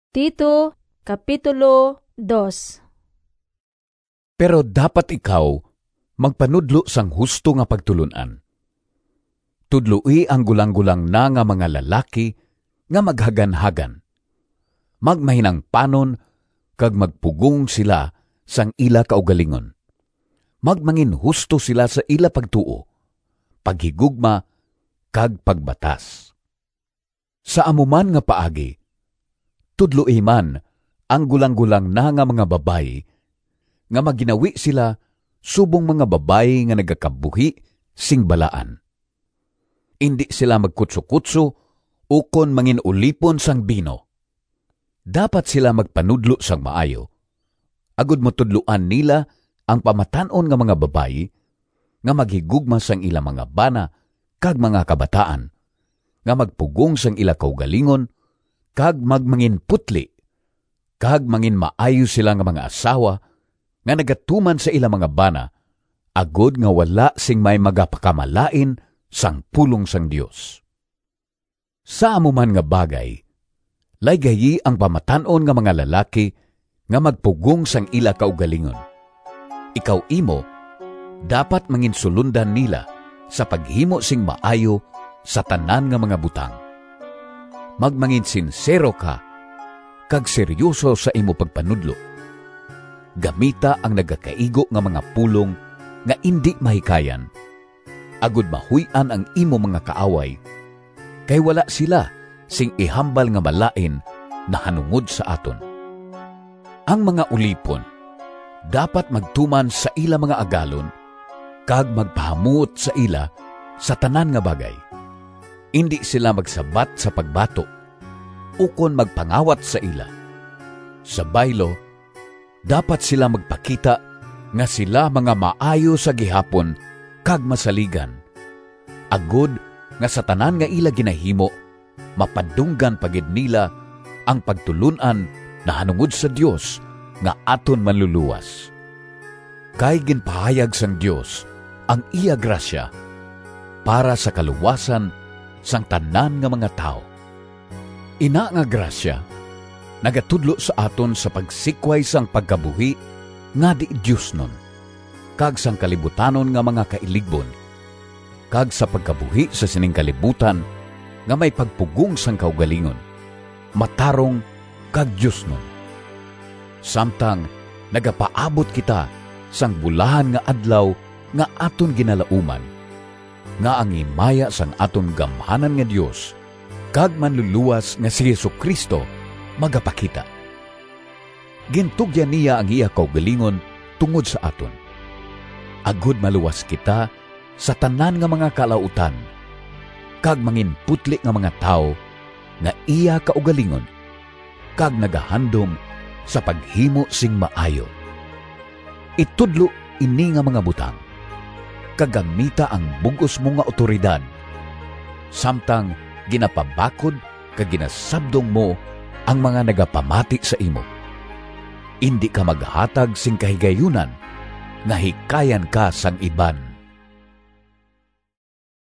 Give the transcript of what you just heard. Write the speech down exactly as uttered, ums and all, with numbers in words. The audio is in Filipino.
Tito, Kapitulo dos. Pero dapat ikaw magpanudlo sang husto nga pagtulunan. Tudloi ang gulang-gulang na nga mga lalaki nga maghagan-hagan. Magmahinang panon kag magpugong sila sang ila kaugalingon. Magmangin husto sila sa ila pagtuo, paghigugma kag pagbatas. Sa amuman nga paagi, tudloi man ang gulang-gulang na nga mga babayi nga maginawi sila subong mga babayi nga nagakabuhi sing balaan. Indi sila magkutso-kutso ukon mangin ulipon sang bino. Dapat sila magpanudlo sang maayo. Agud mo tudluan nila ang pamatanon nga mga babayi nga maghigugma sang ila mga bana kag mga kabataan, nga magpugong sang ila kaugalingon kag magmangin putli, kag mangin maayo sila nga mga asawa nga nagatuman sa ila mga bana, agud nga wala sing may magapakamalain sang pulong sang Dios. Sa amuman nga bagay, laygayi ang pamatanon nga mga lalaki nga magpugong sang ila kaugalingon. Ikaw imo, dapat mangin sulundan nila sa paghimo sing maayo sa tanan nga mga butang. Magmangin sinsero ka, kag seryoso sa imo pagpanudlo. Gamita ang nagakaigo nga mga pulong nga indi mahikayan. Agud mahuy-an ang imo mga kaaway, kay wala sila sing ihambal nga malain na hanungod sa aton. Ang mga ulipon, dapat magtuman sa ila mga agalon, kag magpahamut sa ila sa tanan nga bagay. Indi sila magsabat sa pagbato, ukon magpangawat sa ila. Sa baylo, dapat sila magpakita nga sila mga maayo sa gihapon kag masaligan. Agud nga sa tanan nga ila ginahimo, mapadunggan pagid nila ang pagtulunan na hanungod sa Dios nga aton manluluwas. Kay ginpahayag sang Dios ang iya grasya para sa kaluwasan sang tanan nga mga tao. Ina nga grasya nagatudlo sa aton sa pagsikway sang pagkabuhi nga di Dios nun, kag sang kalibutanon nga mga kailigbon, kag sa pagkabuhi sa sining kalibutan nga may pagpugong sang kaugalingon, matarong kag Dios nun. Samtang nagapaabot kita sang bulahan nga adlaw nga aton ginalauman, nga ang imaya sang aton gamhanan nga Dios kag manluluwas nga si Jesucristo magapakita. Gintugyan niya ang iya kaugalingon tungod sa aton. Agud maluwas kita sa tanan nga mga kalautan, kag mangin putli nga mga tao nga iya kaugalingon, kag nagahandom sa paghimo sing maayo. Itudlo ini nga mga butang, kagamita ang bugos mo nga otoridad, samtang ginapabakod kag ginasabdong mo ang mga nagapamati sa imo. Indi ka maghatag sing kahigayunan nga hikayan ka sang iban.